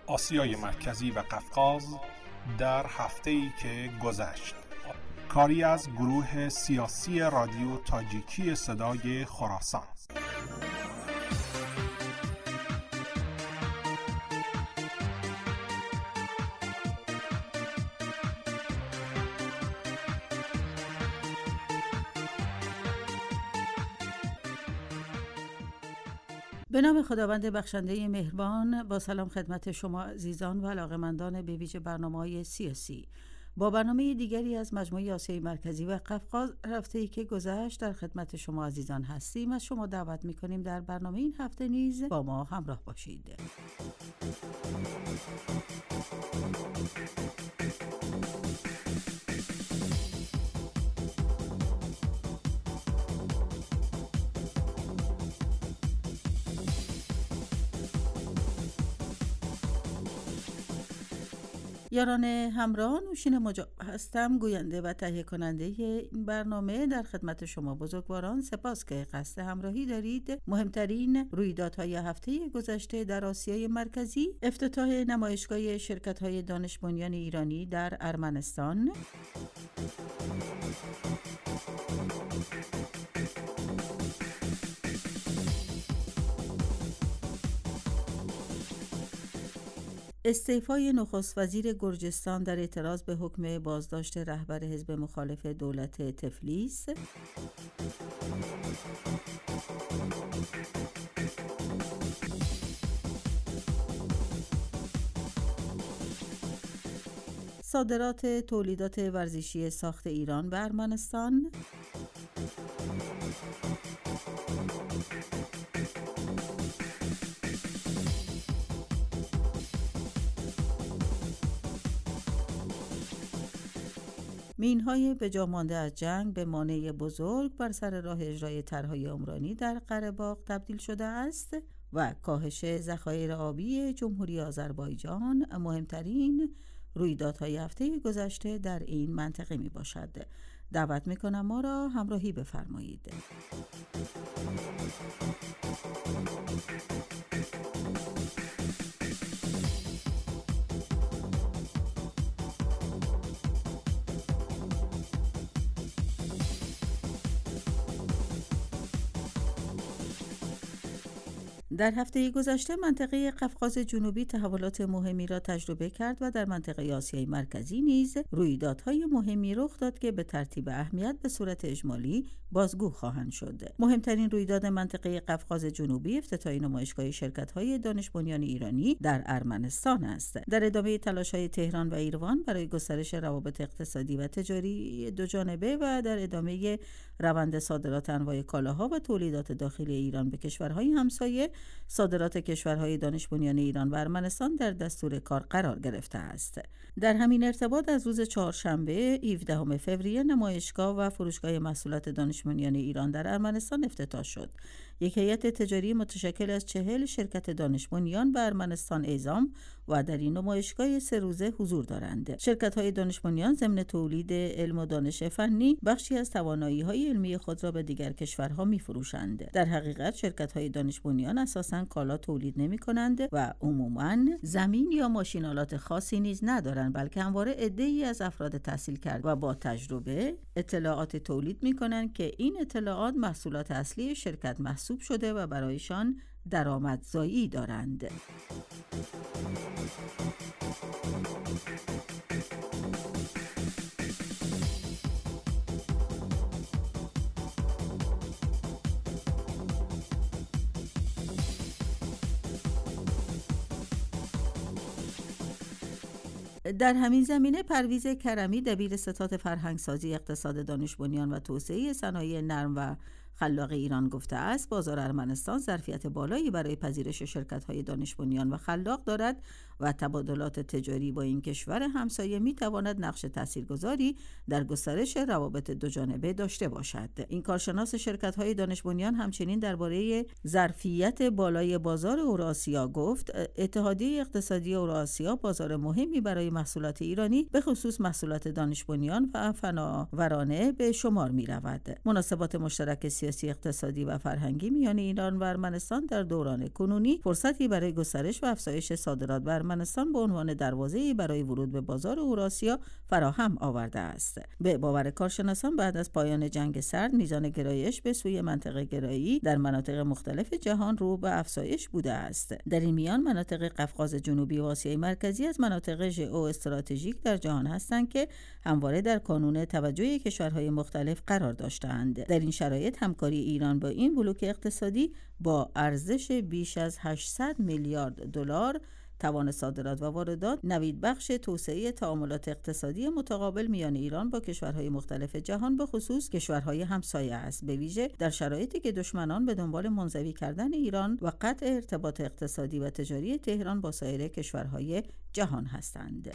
آسیای مرکزی و قفقاز در هفته‌ای که گذشت. کاری از گروه سیاسی رادیو تاجیکی صدای خراسان. به نام خداوند بخشنده مهربان، با سلام خدمت شما عزیزان و علاقه‌مندان به ویژه برنامه‌های سیاسی. با برنامه دیگری از مجموعه آسیای مرکزی و قفقاز هفته‌ای که گذشت در خدمت شما عزیزان هستیم. از شما دعوت می‌کنیم در برنامه این هفته نیز با ما همراه باشید. یاران همراه، نوشین مجاب هستم، گوینده و تهیه کننده این برنامه. در خدمت شما بزرگواران سپاس که قصد همراهی دارید. مهمترین رویدادهای هفته گذشته در آسیای مرکزی: افتتاح نمایشگاه شرکت‌های دانش بنیان ایرانی در ارمنستان، استعفای نخست وزیر گرجستان در اعتراض به حکم بازداشت رهبر حزب مخالف دولت تفلیس، صادرات تولیدات ورزشی ساخت ایران به ارمنستان، مین‌های به جا مانده از جنگ به مانع بزرگ بر سر راه اجرای طرح‌های عمرانی در قره‌باغ تبدیل شده است و کاهش ذخایر آبی جمهوری آذربایجان مهمترین رویدادهای هفته گذشته در این منطقه میباشد. دعوت میکنم ما را همراهی بفرمایید. در هفته گذشته منطقه قفقاز جنوبی تحولات مهمی را تجربه کرد و در منطقه آسیای مرکزی نیز رویدادهای مهمی رخ داد که به ترتیب اهمیت به صورت اجمالی بازگو خواهند شد. مهمترین رویداد منطقه قفقاز جنوبی افتتاح نمایشگاه شرکت‌های دانش بنیان ایرانی در ارمنستان است. در ادامه تلاش‌های تهران و ایروان برای گسترش روابط اقتصادی و تجاری دو جانبه و در ادامه روند صادرات انواع کالاها و تولیدات داخلی ایران به کشورهای همسایه، صادرات کشورهای دانش بنیان ایران و ارمنستان در دستور کار قرار گرفته است. در همین ارتباط از روز چهارشنبه 17 فوریه نمایشگاه و فروشگاه محصولات دانش بنیان ایران در ارمنستان افتتاح شد. یک هیئت تجاری متشکل از 40 شرکت دانش بنیان به ارمنستان اعزام و در این نمایشگاه 3 روزه حضور دارند. شرکت‌های دانش بنیان ضمن تولید علم و دانش فنی بخشی از توانایی‌های علمی خود را به دیگر کشورها می‌فروشند. در حقیقت شرکت‌های دانش بنیان اساساً کالا تولید نمی‌کنند و عموماً زمین یا ماشین‌آلات خاصی نیز ندارند، بلکه همواره عده‌ای از افراد تحصیل کرده و با تجربه اطلاعات تولید می‌کنند که این اطلاعات محصولات اصلی شرکت محسوب شده و برایشان درآمدزایی دارند. در همین زمینه پرویز کرمی، دبیر ستاد فرهنگسازی اقتصاد دانش بنیان و توسعه صنایع نرم و خلاق ایران گفته است بازار ارمنستان ظرفیت بالایی برای پذیرش شرکت‌های دانش بنیان و خلاق دارد و تبادلات تجاری با این کشور همسایه می‌تواند نقش تاثیرگذاری در گسترش روابط دوجانبه داشته باشد. این کارشناس شرکت‌های دانش بنیان همچنین درباره ظرفیت بالای بازار اوراسیا گفت اتحادیه اقتصادی اوراسیا بازار مهمی برای محصولات ایرانی به خصوص محصولات دانش بنیان و فناورانه به شمار می‌رود. مناسبات مشترک سیاسی، اقتصادی و فرهنگی میان ایران و ارمنستان در دوران کنونی فرصتی برای گسترش و افزایش صادرات به ارمنستان به عنوان دروازه‌ای برای ورود به بازار اوراسیا فراهم آورده است. به باور کارشناسان بعد از پایان جنگ سرد میزان گرایش به سوی منطقه گرایی در مناطق مختلف جهان رو به افزایش بوده است. در این میان مناطق قفقاز جنوبی و آسیای مرکزی از مناطق ژئواستراتژیک در جهان هستند که همواره در کانون توجه کشورهای مختلف قرار داشتند. در این شرایط همکاری ایران با این بلوک اقتصادی با ارزش بیش از 800 میلیارد دلار توان صادرات و واردات نوید بخش توسعه تعاملات اقتصادی متقابل میان ایران با کشورهای مختلف جهان به خصوص کشورهای همسایه است، به ویژه در شرایطی که دشمنان به دنبال منزوی کردن ایران و قطع ارتباط اقتصادی و تجاری تهران با سایر کشورهای جهان هستند.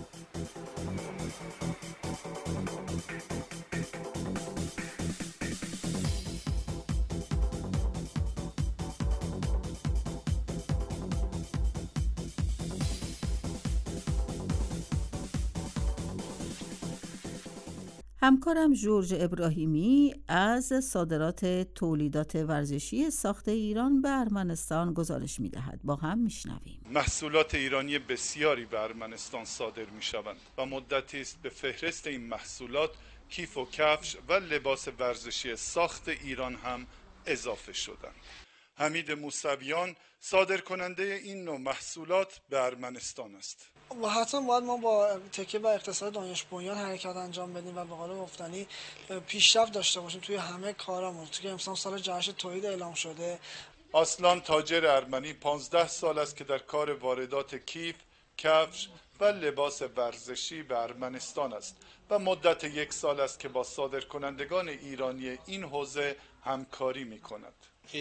همکارم ژورژ ابراهیمی از صادرات تولیدات ورزشی ساخت ایران به ارمنستان گزارش می‌دهد. با هم میشنویم. محصولات ایرانی بسیاری به ارمنستان صادر می‌شوند و مدتی است به فهرست این محصولات کیف و کفش و لباس ورزشی ساخت ایران هم اضافه شدند. حمید موسویان صادر کننده این نوع محصولات به ارمنستان است. و حتما باید ما با تکیه بر اقتصاد دانش بنیان حرکت انجام بدیم و به قول گفتنی پیشرفت داشته باشیم توی همه کارامون. توی امسال سال جهش تولید اعلام شده. آسلان تاجر ارمنی 15 سال است که در کار واردات کیف، کفش و لباس ورزشی به ارمنستان است و مدت 1 سال است که با صادرکنندگان ایرانی این حوزه همکاری می‌کند.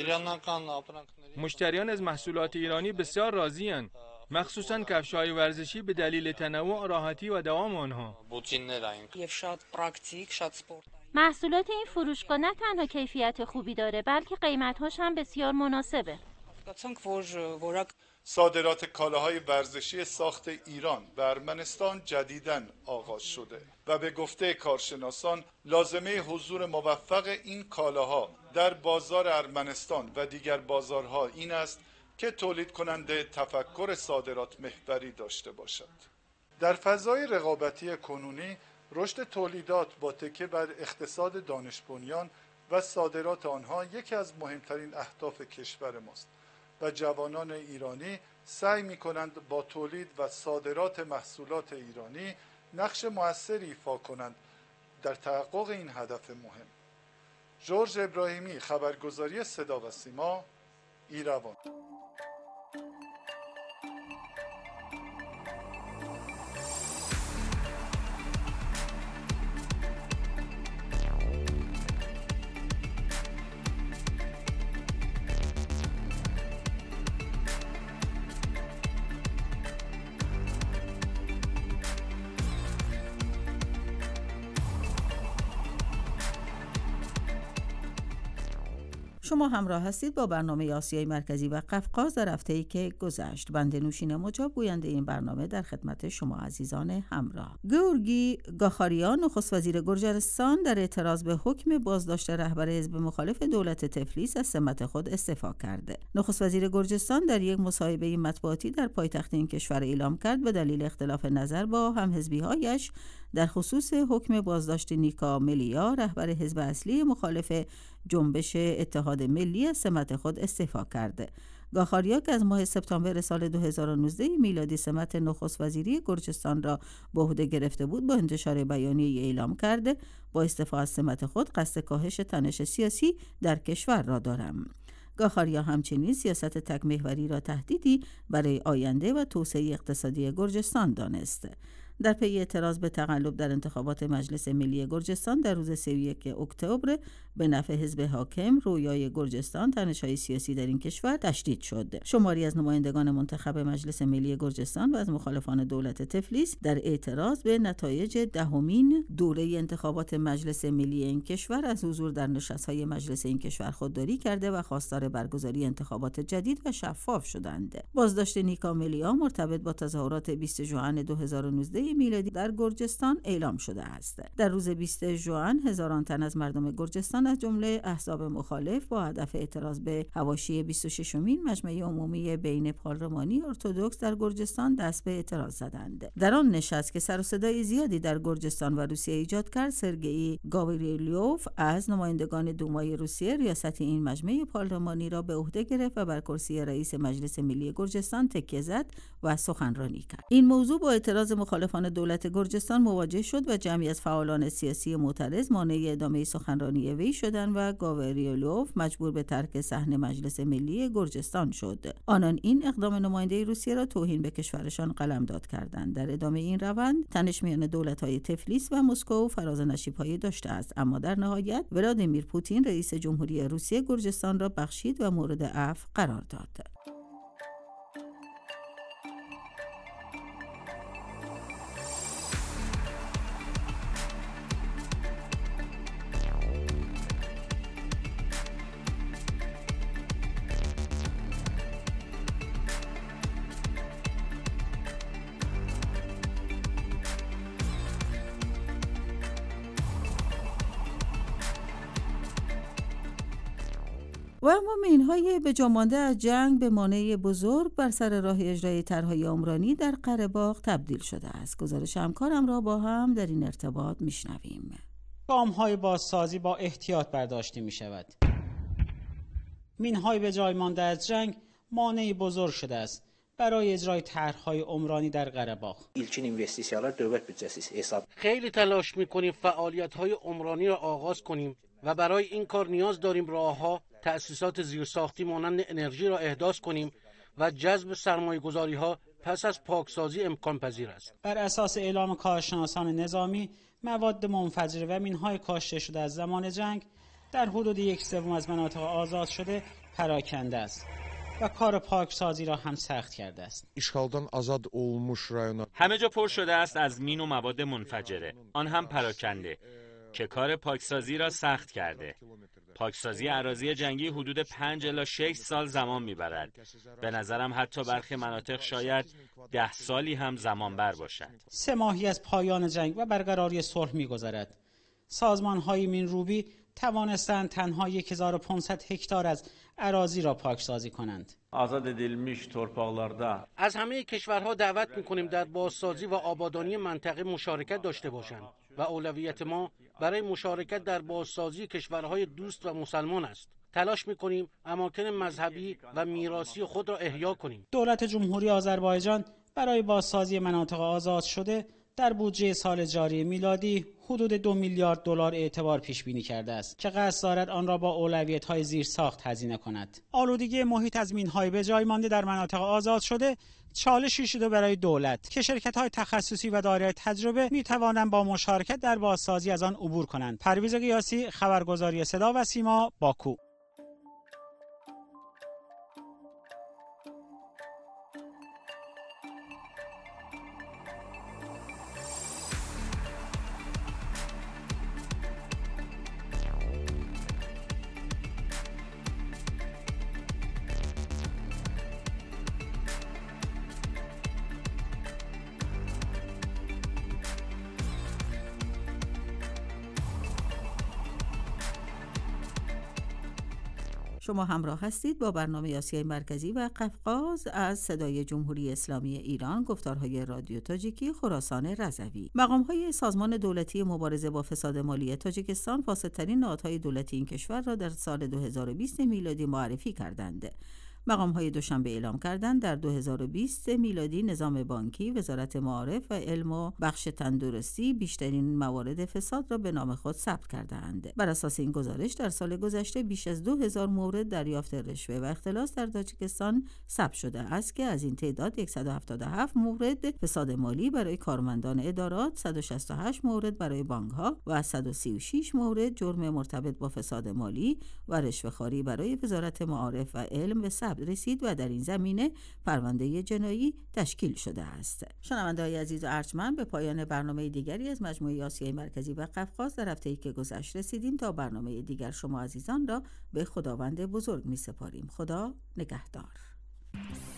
مشتریان از محصولات ایرانی بسیار راضی‌اند، مخصوصاً کفش‌های ورزشی به دلیل تنوع، راحتی و دوام آنها. محصولات این فروشگاه نه تنها کیفیت خوبی داره بلکه قیمت‌هاش هم بسیار مناسبه. صادرات کالاهای ورزشی ساخت ایران به ارمنستان جدیداً آغاز شده و به گفته کارشناسان لازمه حضور موفق این کالاها در بازار ارمنستان و دیگر بازارها این است که تولید کننده تفکر صادرات محوری داشته باشد. در فضای رقابتی کنونی رشد تولیدات با تکیه بر اقتصاد دانش بنیان و صادرات آنها یکی از مهمترین اهداف کشور ماست و جوانان ایرانی سعی می‌کنند با تولید و صادرات محصولات ایرانی نقش مؤثری ایفا کنند در تحقق این هدف مهم. ژورژ ابراهیمی، خبرگزاری صدا و سیما، ایروان. شما همراه هستید با برنامه آسیای مرکزی و قفقاز در هفته‌ای که گذشت. بنده نوشین مجاب گوینده این برنامه در خدمت شما عزیزان همراه. گیورگی گاخاریان نخست وزیر گرجستان در اعتراض به حکم بازداشت رهبر حزب مخالف دولت تفلیس از سمت خود استعفا کرده. نخست وزیر گرجستان در یک مصاحبه مطبوعاتی در پایتخت این کشور اعلام کرد به دلیل اختلاف نظر با همحزبی‌هایش در خصوص حکم بازداشت نیکا ملیا رهبر حزب اصلی مخالف جنبش اتحاد ملی از سمت خود استعفا کرده. گاخاریا که از ماه سپتامبر سال 2019 میلادی سمت نخست وزیری گرجستان را به عهده گرفته بود، با انتشار بیانیه اعلام کرده با استعفا از سمت خود قصد کاهش تنش سیاسی در کشور را دارم. گاخاریا همچنین سیاست تک محوری را تهدیدی برای آینده و توسعه اقتصادی گرجستان دانست. در پی اعتراض به تقلب در انتخابات مجلس ملی گرجستان در روز 31 اکتبر به نفع حزب حاکم رویای گرجستان، تنش‌های سیاسی در این کشور تشدید شد. شماری از نمایندگان منتخب مجلس ملی گرجستان و از مخالفان دولت تفلیس در اعتراض به نتایج دهمین دوره انتخابات مجلس ملی این کشور از حضور در نشست‌های مجلس این کشور خودداری کرده و خواستار برگزاری انتخابات جدید و شفاف شدند. بازداشت نیکا ملیا مرتبط با تظاهرات 20 ژوئن 2019 میلادی در گرجستان اعلام شده است. در روز 20 ژوئن هزاران تن از مردم گرجستان از جمله احزاب مخالف با هدف اعتراض به حواشی 26مین مجمع عمومی بین پارلمانی ارتدوکس در گرجستان دست به اعتراض زدند. در آن نشست که سر و صدای زیادی در گرجستان و روسیه ایجاد کرد، سرگئی گاوریلیوف از نمایندگان دومای روسیه ریاست این مجمع پارلمانی را به عهده گرفت و بر کرسی رئیس مجلس ملی گرجستان تکیه زد و سخنرانی کرد. این موضوع با اعتراض مخالفان دولت گرجستان مواجه شد و جمعی از فعالان سیاسی معترض مانع ادامه سخنرانی وی شدند و گاوریلیوف مجبور به ترک صحن مجلس ملی گرجستان شد. آنان این اقدام نماینده روسیه را توهین به کشورشان قلمداد کردند. در ادامه این روند تنش میان دولت‌های تفلیس و مسکو فراز و نشیب‌هایی داشته است، اما در نهایت ولادیمیر پوتین رئیس جمهوری روسیه گرجستان را بخشید و مورد عفو قرار داد. و اما مین‌های به جا مانده از جنگ به مانع بزرگ بر سر راه اجرای طرح‌های عمرانی در قره‌باغ تبدیل شده است. گزارش همکارم را با هم در این ارتباط میشنویم. گام‌های بازسازی با احتیاط برداشته می‌شود. مین‌های به جای مانده از جنگ مانع بزرگ شده است برای اجرای طرح‌های عمرانی در قره‌باغ. خیلی تلاش می‌کنیم فعالیت‌های عمرانی را آغاز کنیم و برای این کار نیاز داریم راه‌ها، تأسیسات زیرساختی مانند انرژی را احداث کنیم و جذب سرمایه‌گذاری‌ها پس از پاکسازی امکان پذیر است. بر اساس اعلام کارشناسان نظامی، مواد منفجره و مین‌های کاشته شده از زمان جنگ در حدود 1/3 از مناطق آزاد شده پراکنده است و کار پاکسازی را هم سخت کرده است. همه جا پر شده است از مین و مواد منفجره، آن هم پراکنده، که کار پاکسازی را سخت کرده. پاکسازی اراضی جنگی حدود 5 الی 6 سال زمان میبرد. به نظرم حتی برخی مناطق شاید 10 سالی هم زمان بر باشد. 3 ماهی از پایان جنگ و برقراری صلح میگذرد. سازمان‌های مین‌روبی توانستند تنها 1500 هکتار از اراضی را پاکسازی کنند. آزاد edilmiş torpaqlarda از همه کشورها دعوت می‌کنیم در بازسازی و آبادانی منطقه مشارکت داشته باشند و اولویت ما برای مشارکت در بازسازی کشورهای دوست و مسلمان است. تلاش می‌کنیم اماکن مذهبی و میراثی خود را احیا کنیم. دولت جمهوری آذربایجان برای بازسازی مناطق آزاد شده در بودجه سال جاری میلادی حدود 2 میلیارد دلار اعتبار پیش بینی کرده است که قصد دارد آن را با اولویت‌های زیرساخت هزینه کند. آلودگی محیط از مین‌های به جای مانده در مناطق آزاد شده چالشی شده برای دولت که شرکت‌های تخصصی و دارای تجربه می‌توانند با مشارکت در بازسازی از آن عبور کنند. پرویز قیاسی، خبرگزاری صدا و سیما، باکو. شما همراه هستید با برنامه آسیای مرکزی و قفقاز از صدای جمهوری اسلامی ایران، گفتارهای رادیو تاجیکی خراسان رضوی. مقام‌های سازمان دولتی مبارزه با فساد مالی تاجیکستان فاسدترین نهادهای دولتی این کشور را در سال 2020 میلادی معرفی کردند. مقام‌های دوشنبه اعلام کردند در 2020 میلادی نظام بانکی، وزارت معارف و علم و بخش تندرستی بیشترین موارد فساد را به نام خود ثبت کردند. بر اساس این گزارش در سال گذشته بیش از 2000 مورد دریافت رشوه و اختلاس در تاجیکستان ثبت شده است که از این تعداد 177 مورد فساد مالی برای کارمندان ادارات، 168 مورد برای بانک‌ها و 136 مورد جرم مرتبط با فساد مالی و رشوه‌خواری برای وزارت معارف و علم به ثبت رسید و در این زمینه پرونده جنایی تشکیل شده است. شنونده‌های عزیز و ارجمند، به پایان برنامه دیگری از مجموعه آسیای مرکزی و قفقاز در هفته‌ای که گذشت رسیدیم. تا برنامه دیگر شما عزیزان را به خداوند بزرگ می‌سپاریم. خدا نگهدار.